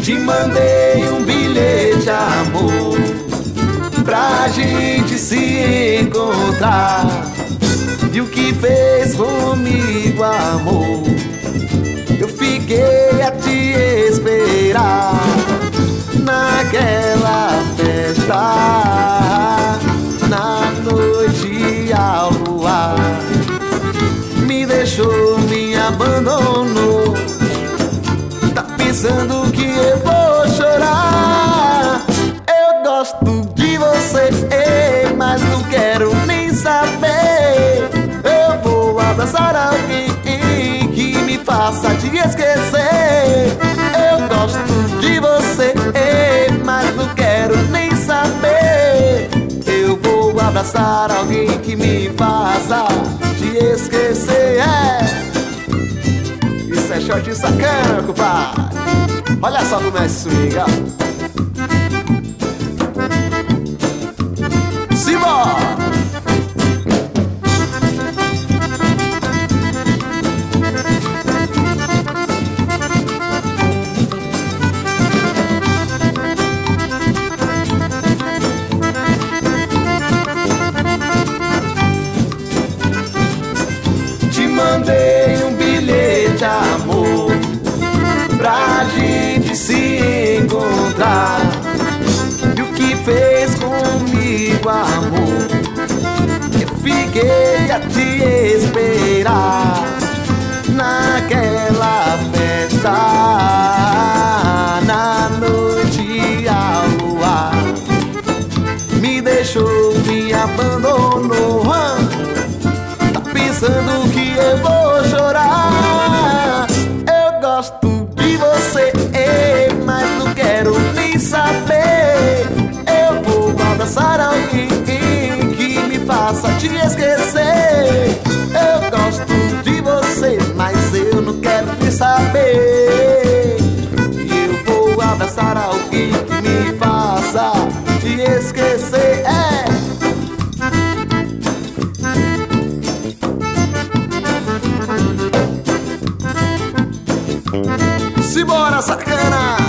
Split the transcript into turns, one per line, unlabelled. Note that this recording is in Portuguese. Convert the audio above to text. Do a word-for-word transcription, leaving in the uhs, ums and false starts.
Te mandei um bilhete, amor, pra gente se encontrar. E o que fez comigo, amor? Eu fiquei a te esperar naquela festa, na noite ao luar. Me deixou, me abandonou. Tá pensando que eu vou chorar? Eu gosto de você, mas não quero nem saber. Eu vou abraçar alguém que me faça te esquecer. Eu gosto de você, mas não quero nem saber. Eu vou abraçar alguém que me faça te esquecer. É. Isso é short sacana, compadre. Olha só como é swing, ó. Simbora! Te mandei um bilhete, amor, pra gente se encontrar. E o que fez comigo, amor? Eu fiquei a te esperar naquela festa, na noite ao luar. Me deixou, me abandonou. Tá pensando que eu vou chorar? Eu gosto de você, mas não quero nem saber. Eu vou abraçar alguém que me faça te esquecer. Eu gosto de você, mas eu não quero nem saber. Eu vou abraçar alguém que me faça te esquecer. É. Simbora, sacana!